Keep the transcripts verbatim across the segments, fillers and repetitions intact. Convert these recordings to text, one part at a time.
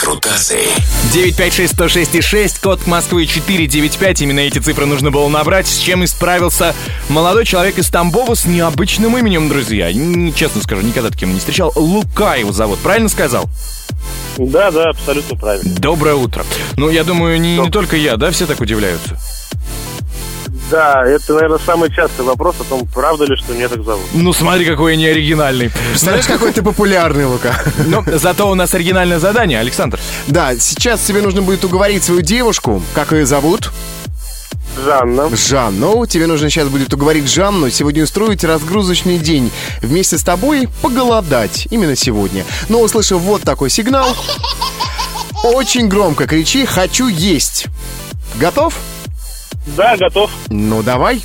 Выкрутасы. девять пять шесть сто шесть и шесть, код Москвы четыре девять пять. Именно эти цифры нужно было набрать. С чем исправился молодой человек из Тамбова с необычным именем, друзья. Честно скажу, никогда таким не встречал. Лука его зовут, правильно сказал? Да, да, абсолютно правильно. Доброе утро. Ну, я думаю, не, не только я, да, все так удивляются? Да, это, наверное, самый частый вопрос о том, правда ли, что меня так зовут. Ну, смотри, какой я неоригинальный. Представляешь, какой ты популярный, Лука. Но зато у нас оригинальное задание, Александр. Да, сейчас тебе нужно будет уговорить свою девушку. Как ее зовут? Жанна. Жанну. Тебе нужно сейчас будет уговорить Жанну сегодня устроить разгрузочный день. Вместе с тобой поголодать. Именно сегодня. Но услышав вот такой сигнал, очень громко кричи «Хочу есть». Готов? Да, готов. Ну, давай.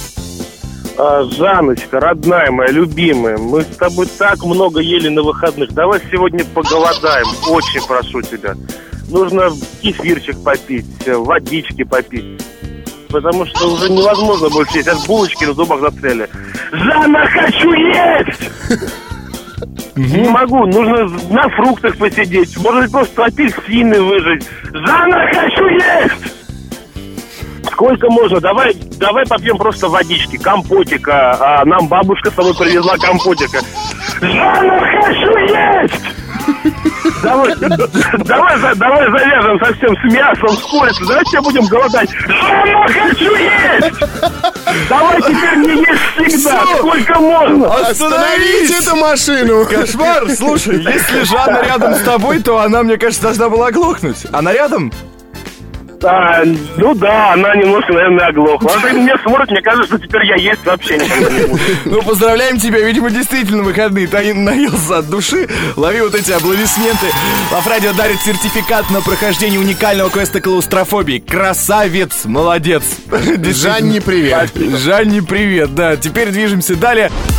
А, Жанночка, родная моя, любимая, мы с тобой так много ели на выходных. Давай сегодня поголодаем. Очень прошу тебя. Нужно кефирчик попить, водички попить. Потому что уже невозможно больше есть. Аж булочки на зубах застряли. Жанна, хочу есть! Не могу, нужно на фруктах посидеть. Может быть, просто апельсины выжать. Жанна, хочу есть! Сколько можно? Давай, давай попьем просто водички, компотика. А нам бабушка с собой привезла компотика. Жанна, хочу есть! Давай, давай, давай завяжем совсем с мясом, с курицей. Давай все будем голодать. Жанна, хочу есть! Давай теперь не есть всегда. Сколько можно? Остановите эту машину! Кошмар! Слушай, если Жанна рядом с тобой, то она, мне кажется, должна была оглохнуть. Она рядом? А, ну да, она немножко, наверное, оглохла. Она меня смотрит, мне кажется, что теперь я есть вообще никогда не буду. Ну, поздравляем тебя, видимо, действительно выходные. Ты наелся от души. Лови вот эти аплодисменты. Лав-радио дарит сертификат на прохождение уникального квеста клаустрофобии. Красавец, молодец. Жанне привет. Жанне привет, да. Теперь движемся далее.